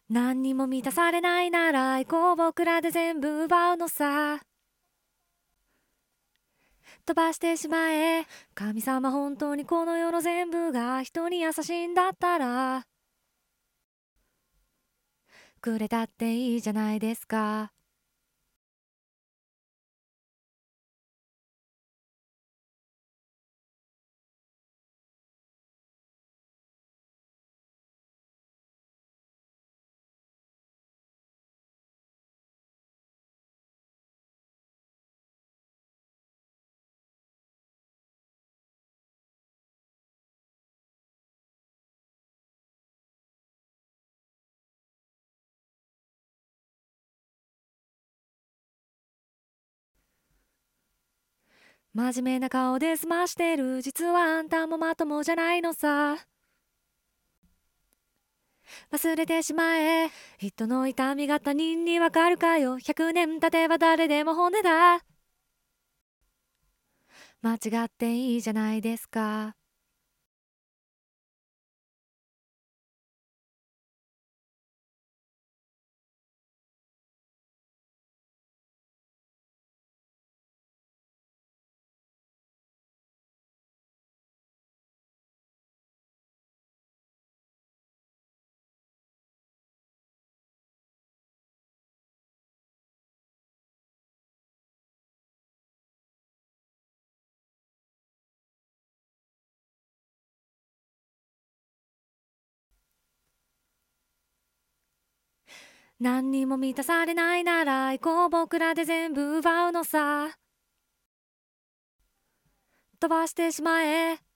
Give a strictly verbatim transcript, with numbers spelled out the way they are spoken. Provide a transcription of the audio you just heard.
何にも満たされないなら行こう僕らで全部奪うのさ。飛ばしてしまえ。神様本当にこの世の全部が人に優しいんだったらくれたっていいじゃないですか。真面目な顔で済ましてる、実はあんたもまともじゃないのさ。忘れてしまえ。人の痛みが他人にわかるかよ。ひゃくねん経てば誰でも骨だ。間違っていいじゃないですか。何にも満たされないなら行こう僕らで全部奪うのさ。飛ばしてしまえ。